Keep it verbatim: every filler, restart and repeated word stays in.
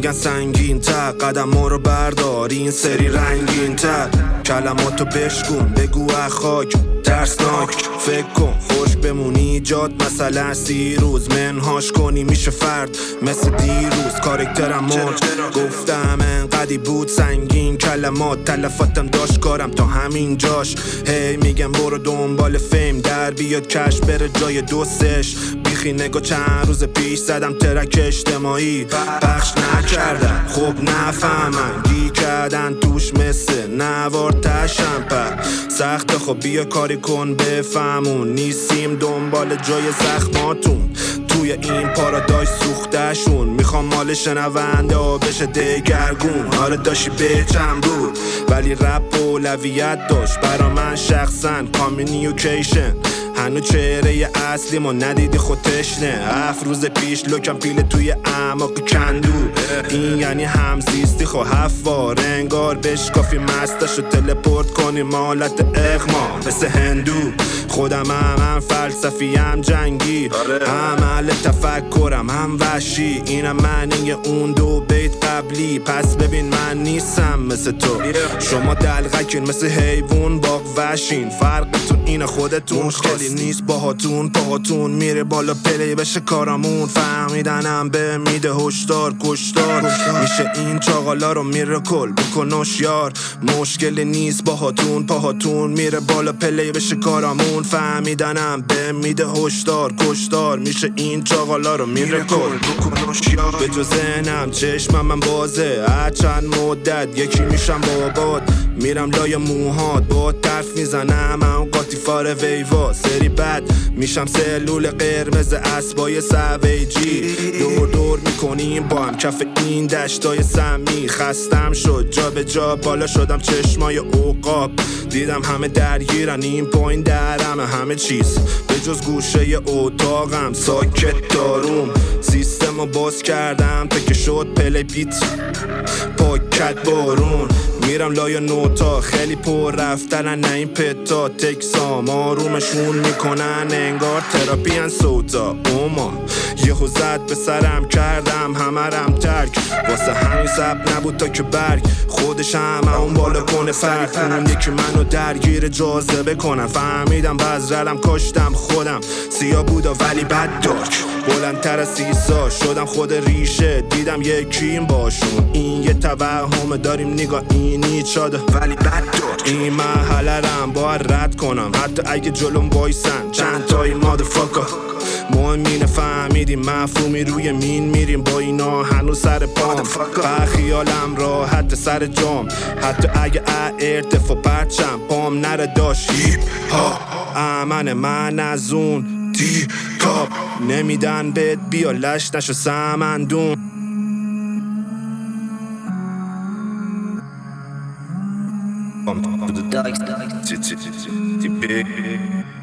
میگن سنگین تر، قدم ها رو بردار این سری رنگین تر. کلماتو بشکن بگو اخاک ترسناک، فکر کن خوش بمونی جاد مثلا سی روز منهاش کنی میشه فرد مثل دیروز. کارکترم مرد گفتم انقدی بود سنگین کلمات، تلفاتم داشت کارم تا همین جاش. هی hey, میگم برو دنبال فیم در بیاد کش بره جای دوستش. بیخی نگاه چند روز پیش زدم ترک اجتماعی پخش نکردم، خب نفهمن گی کردن توش مثل نوار تشنپه سخت. خب بیا کاری کن بفهمون نیستیم دنبال جای زخماتون توی این پارادایس سوختشون. میخوام مال شنونده ها بشه دگرگون. آره داشتی بچم بود ولی رپ اولویت داشت برا من شخصا. کامیونیکیشن هنو چهره اصلی ما ندیدی خود تشنه. هفت روز پیش لکم پیله توی اعماق کندو. این یعنی همزیستی خو هفوار انگار بشکافی مستشو تلپورت کنی مالت اغما مثل هندو. خودم هم هم فلسفی هم جنگی هم اهل تفکرم هم وحشی. اینم معنی اون دو بیت قبلی. پس ببین من نیستم مثل تو، شما دلغکین مثل حیوان باق وحشین. فرقتون اینه خودتون خالی نیست باهاتون. پاهاتون میره بالا پلی بشه کارامون. فهمیدنم به میده هشدار کشتار میشه این چاقالا رو میره کل بکن هوشیار. مشکلی نیست باهاتون پاهاتون میره بالا پلی بشه کارامون. فهمیدنم به میده هشدار کشتار میشه این چاقالا رو میره کل بکن هوشیار. به جز ذهنم چشمم من بازه هر چند مدت یکی میشم بابات. میرم لای موهات با طرف میزنم هم قاطیفار ویوا. سری بد میشم سلول قرمز اسبای سویجی. دور دور میکنیم با هم کف این دشتای سمی. خستم شد جا به جا بالا شدم چشمای عقاب. دیدم همه درگیرن این پایین درم همه چیز به جز گوشه اتاقم ساکت داروم. سیستم رو باز کردم تا که شد پلی پیت پاکت بارون. میرم لای نوتا خیلی پر رفتنن نه این پتا. تکسام آرومشون میکنن انگار تراپی ان سوتا. اوما یهو زد به سرم کردم همرم ترک. واسه همین سب نبود تا که برگ خودش همه اون بالا کنه فرق. اون یکی منو درگیر جاذبه کنم. فهمیدم بذرم کاشتم خودم سیاه بودا ولی بد دارک. بلندتر از سیسا شدم خود ریشه. دیدم یکیم باشون این یه توهمه داریم نگاه اینی چاده ولی بد دارک. این محله رم باید رد کنم حتی اگه جلوم بایسن چند تایی مادرفاکا. مهم اینه فهمیدیم مفهومی روی مین میریم با اینا هنوز سر پام. خیالم راحت سر جام حتی اگه ارتفاع پرچم پام نره داشت هیپ ها. امن من از اون دی تاپ نمیدن بهت بیا لش نشو سمندون. Dark, dark, dark.